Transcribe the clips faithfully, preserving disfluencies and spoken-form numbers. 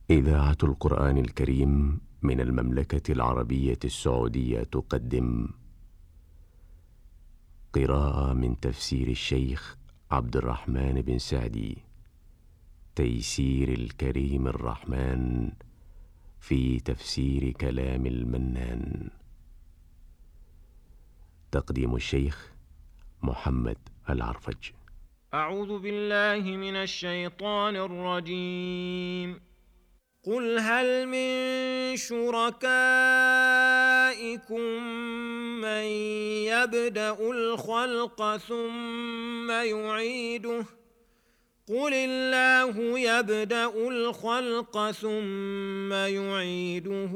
إذاعة القرآن الكريم من المملكة العربية السعودية تقدم قراءة من تفسير الشيخ عبد الرحمن بن سعدي، تيسير الكريم الرحمن في تفسير كلام المنان. تقديم الشيخ محمد العرفج. أعوذ بالله من الشيطان الرجيم. قل هل من شركائكم من يبدأ الخلق ثم يعيده قل الله يبدأ الخلق ثم يعيده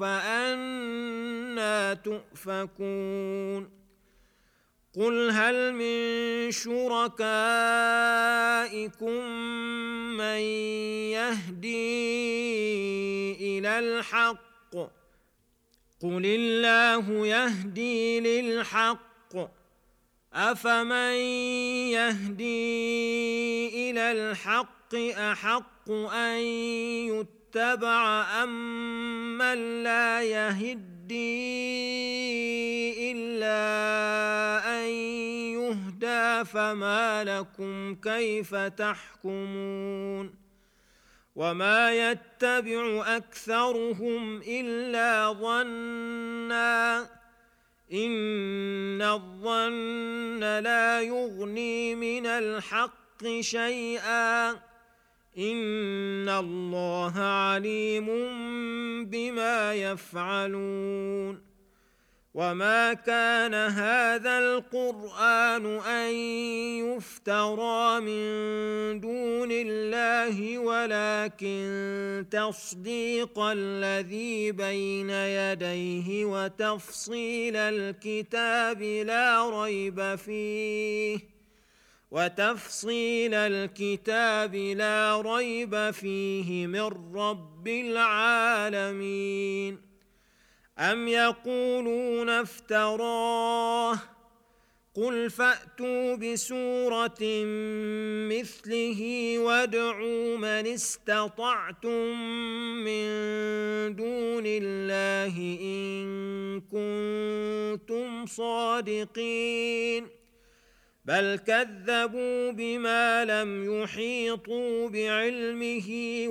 فأنى تؤفكون. قل هل من شركائكم من يهدي إلى الحق قل الله يهدي للحق أفمن يهدي إلى الحق أحق أن يتبع أم من لا يهدي إلا أن يهدى فما لكم كيف تحكمون. وما يتبع أكثرهم إلا ظنا إن الظن لا يغني من الحق شيئا إن الله عليم بما يفعلون. وما كان هذا القرآن أن يفترى من دون الله ولكن تصديق الذي بين يديه وتفصيل الكتاب لا ريب فيه وتفصيل الكتاب لا ريب فيه من رب العالمين. أم يقولون افتراه قل فأتوا بسورة مثله وادعوا من استطعتم من دون الله إن كنتم صادقين. بل كذبوا بما لم يحيطوا بعلمه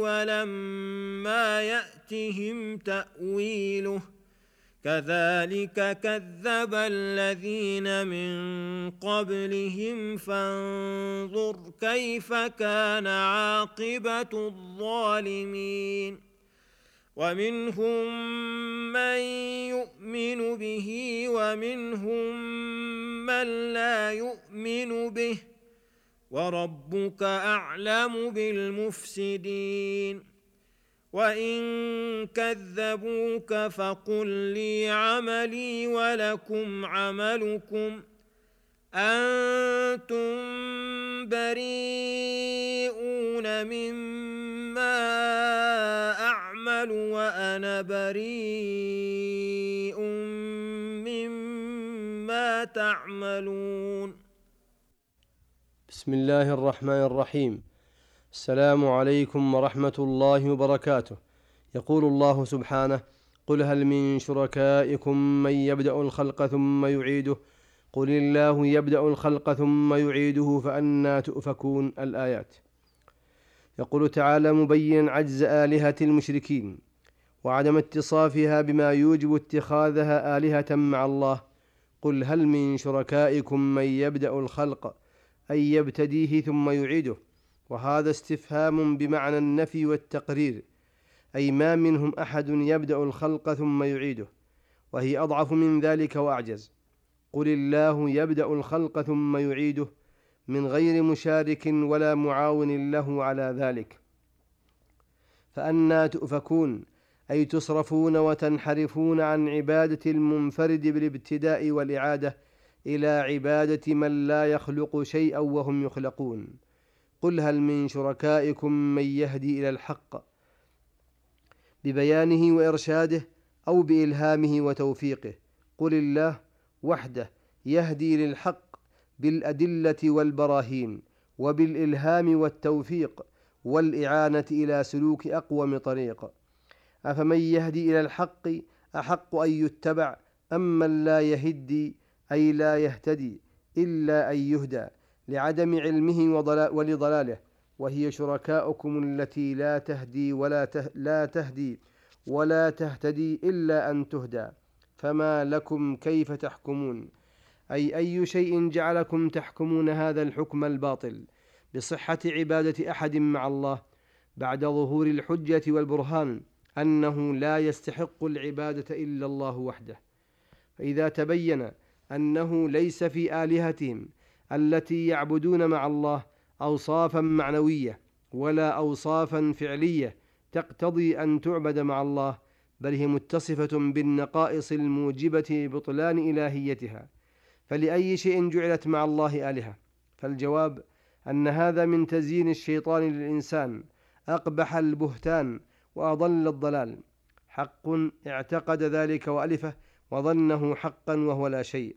ولما يأتهم تأويله كذلك كذب الذين من قبلهم فانظر كيف كان عاقبة الظالمين. ومنهم من يؤمن به ومنهم من لا يؤمن به وربك أعلم بالمفسدين. وإن كذبوك فقل لي عملي ولكم عملكم أنتم بريئون مما أعمل وأنا بريء مما تعملون. بسم الله الرحمن الرحيم. السلام عليكم ورحمة الله وبركاته. يقول الله سبحانه: قل هل من شركائكم من يبدأ الخلق ثم يعيده قل الله يبدأ الخلق ثم يعيده فأنى تؤفكون. الآيات. يقول تعالى مبين عجز آلهة المشركين وعدم اتصافها بما يوجب اتخاذها آلهة مع الله. قل هل من شركائكم من يبدأ الخلق أي يبتديه ثم يعيده، وهذا استفهام بمعنى النفي والتقرير، أي ما منهم أحد يبدأ الخلق ثم يعيده، وهي أضعف من ذلك وأعجز. قل الله يبدأ الخلق ثم يعيده من غير مشارك ولا معاون له على ذلك. فأنى تؤفكون أي تصرفون وتنحرفون عن عبادة المنفرد بالابتداء والإعادة إلى عبادة من لا يخلق شيئا وهم يخلقون. قل هل من شركائكم من يهدي إلى الحق ببيانه وإرشاده أو بإلهامه وتوفيقه. قل الله وحده يهدي للحق بالأدلة والبراهين وبالإلهام والتوفيق والإعانة إلى سلوك أقوم طريق. أفمن يهدي إلى الحق أحق أن يتبع أم من لا يهدي أي لا يهتدي إلا أن يهدى لعدم علمه ولضلاله، وهي شركاؤكم التي لا تهدي ولا ته لا تهدي ولا تهتدي إلا أن تهدى، فما لكم كيف تحكمون؟ أي أي شيء جعلكم تحكمون هذا الحكم الباطل بصحة عبادة أحد مع الله بعد ظهور الحجة والبرهان أنه لا يستحق العبادة إلا الله وحده؟ فإذا تبين أنه ليس في آلهتهم التي يعبدون مع الله أوصافا معنوية ولا أوصافا فعلية تقتضي أن تعبد مع الله، بل هي متصفة بالنقائص الموجبة بطلان إلهيتها، فلأي شيء جعلت مع الله آلهة؟ فالجواب أن هذا من تزيين الشيطان للإنسان أقبح البهتان وأضل الضلال. حق اعتقد ذلك وألفه وظنه حقا وهو لا شيء.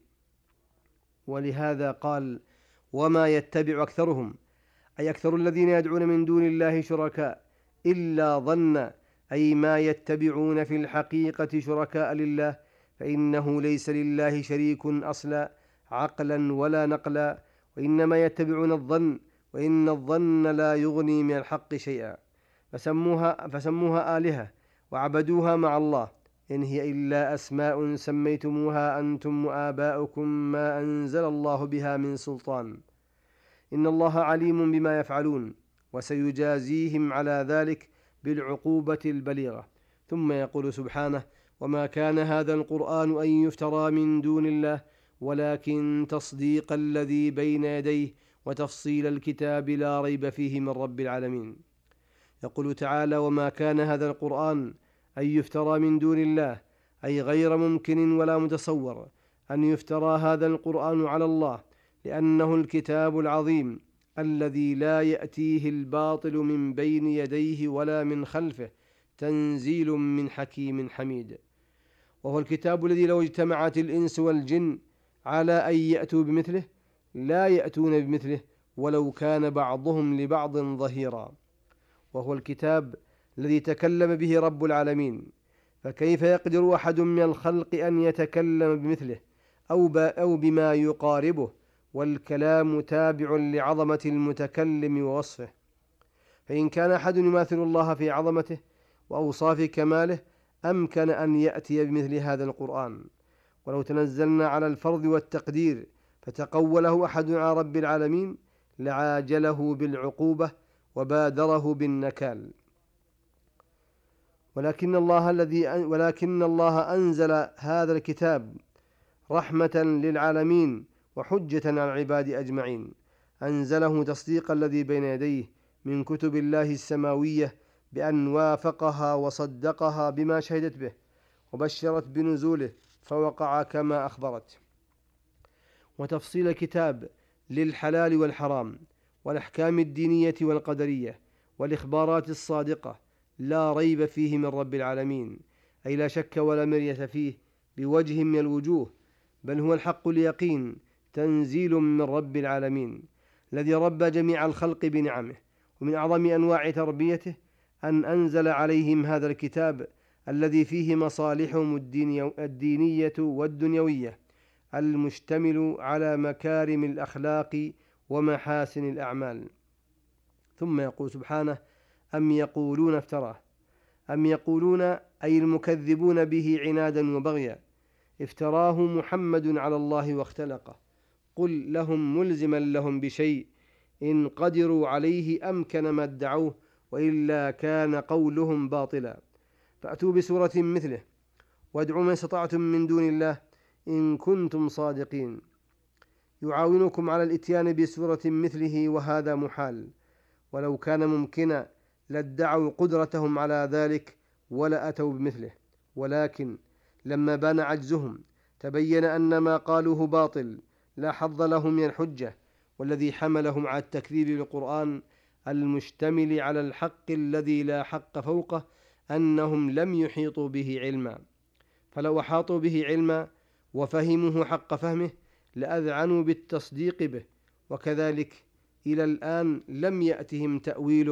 ولهذا قال: وما يتبع أكثرهم، أي أكثر الذين يدعون من دون الله شركاء، إلا ظن، أي ما يتبعون في الحقيقة شركاء لله، فإنه ليس لله شريك أصلا عقلا ولا نقلا، وإنما يتبعون الظن، وإن الظن لا يغني من الحق شيئا، فسموها, فسموها آلهة وعبدوها مع الله، إن هي إلا أسماء سميتموها أنتم وآباؤكم ما أنزل الله بها من سلطان، إن الله عليم بما يفعلون وسيجازيهم على ذلك بالعقوبة البليغة. ثم يقول سبحانه: وما كان هذا القرآن أن يفترى من دون الله ولكن تصديق الذي بين يديه وتفصيل الكتاب لا ريب فيه من رب العالمين. يقول تعالى: وما كان هذا القرآن أن يفترى من دون الله، أي غير ممكن ولا متصور أن يفترى هذا القرآن على الله، لأنه الكتاب العظيم الذي لا يأتيه الباطل من بين يديه ولا من خلفه، تنزيل من حكيم حميد. وهو الكتاب الذي لو اجتمعت الإنس والجن على أن يأتوا بمثله لا يأتون بمثله ولو كان بعضهم لبعض ظهيرا. وهو الكتاب الذي تكلم به رب العالمين، فكيف يقدر أحد من الخلق أن يتكلم بمثله أو, أو بما يقاربه، والكلام تابع لعظمة المتكلم ووصفه. فإن كان أحد يماثل الله في عظمته وأوصاف كماله أمكن أن يأتي بمثل هذا القرآن. ولو تنزلنا على الفرض والتقدير فتقوله أحد على رب العالمين لعاجله بالعقوبة وبادره بالنكال. ولكن الله الذي ولكن الله أنزل هذا الكتاب رحمة للعالمين وحجة على العباد أجمعين، أنزله تصديق الذي بين يديه من كتب الله السماوية بأن وافقها وصدقها بما شهدت به، وبشرت بنزوله فوقع كما أخبرت، وتفصيل الكتاب للحلال والحرام والأحكام الدينية والقدرية والإخبارات الصادقة لا ريب فيه من رب العالمين، أي لا شك ولا مرية فيه بوجه من الوجوه، بل هو الحق اليقين، تنزيل من رب العالمين الذي ربى جميع الخلق بنعمه. ومن أعظم أنواع تربيته أن أنزل عليهم هذا الكتاب الذي فيه مصالحهم الدينية والدنيوية، المشتمل على مكارم الأخلاق ومحاسن الأعمال. ثم يقول سبحانه: أم يقولون افتراه، أم يقولون أي المكذبون به عنادا وبغيا، افتراه محمد على الله واختلقه، قل لهم ملزما لهم بشيء إن قدروا عليه أمكن ما ادعوه، وإلا كان قولهم باطلا، فأتوا بسورة مثله وادعوا من استطعتم من دون الله إن كنتم صادقين. يعاونكم على الإتيان بسورة مثله، وهذا محال، ولو كان ممكنا لادعوا قدرتهم على ذلك ولا أتوا بمثله، ولكن لما بان عجزهم تبين أن ما قالوه باطل لا حظ لهم من الحجة، والذي حملهم على التكذيب بالقرآن المشتمل على الحق الذي لا حق فوقه أنهم لم يحيطوا به علما، فلو أحاطوا به علما وفهموه حق فهمه لأذعنوا بالتصديق به، وكذلك إلى الآن لم يأتهم تأويله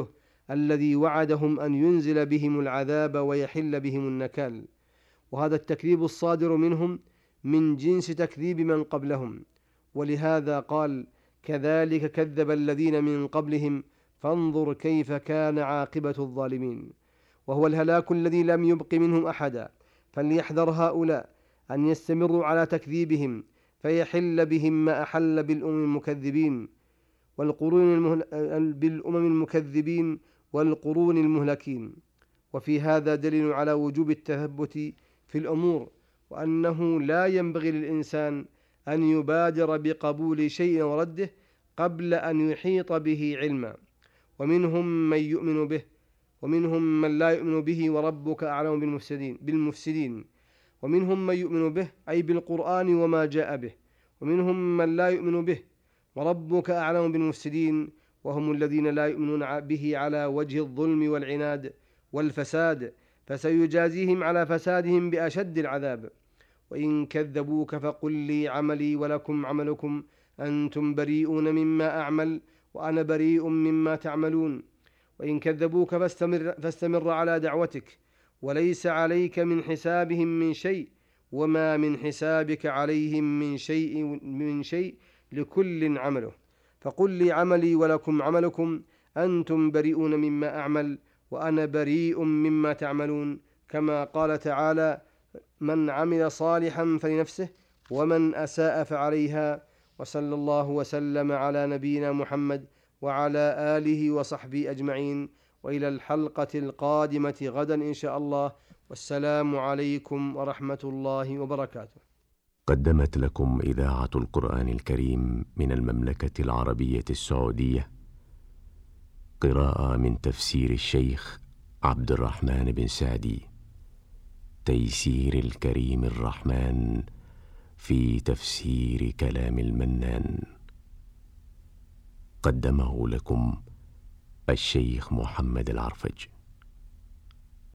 الذي وعدهم أن ينزل بهم العذاب ويحل بهم النكال، وهذا التكذيب الصادر منهم من جنس تكذيب من قبلهم. ولهذا قال: كذلك كذب الذين من قبلهم فانظر كيف كان عاقبة الظالمين. وهو الهلاك الذي لم يبق منهم أحدا. فليحذر هؤلاء أن يستمروا على تكذيبهم فيحل بهم ما أحل بالأمم المكذبين والقرون المهل... بالأمم المكذبين والقرون المهلكين. وفي هذا دليل على وجوب التثبت في الأمور، وأنه لا ينبغي للإنسان أن يبادر بقبول شيء ورده قبل أن يحيط به علما. ومنهم من يؤمن به ومنهم من لا يؤمن به وربك أعلم بالمفسدين, بالمفسدين. ومنهم من يؤمن به أي بالقرآن وما جاء به، ومنهم من لا يؤمن به وربك أعلم بالمفسدين، وهم الذين لا يؤمنون به على وجه الظلم والعناد والفساد، فسيجازيهم على فسادهم بأشد العذاب. وإن كذبوك فقل لي عملي ولكم عملكم أنتم بريئون مما أعمل وأنا بريء مما تعملون. وإن كذبوك فاستمر, فاستمر على دعوتك، وليس عليك من حسابهم من شيء، وما من حسابك عليهم من شيء, من شيء لكل عمله. فقل لي عملي ولكم عملكم أنتم بريئون مما أعمل وأنا بريء مما تعملون، كما قال تعالى: من عمل صالحا فلنفسه ومن أساء فعليها. وصلى الله وسلم على نبينا محمد وعلى آله وصحبه أجمعين، وإلى الحلقة القادمة غدا إن شاء الله، والسلام عليكم ورحمة الله وبركاته. قدمت لكم إذاعة القرآن الكريم من المملكة العربية السعودية قراءة من تفسير الشيخ عبد الرحمن بن سعدي، تيسير الكريم الرحمن في تفسير كلام المنان. قدمه لكم الشيخ محمد العرفج.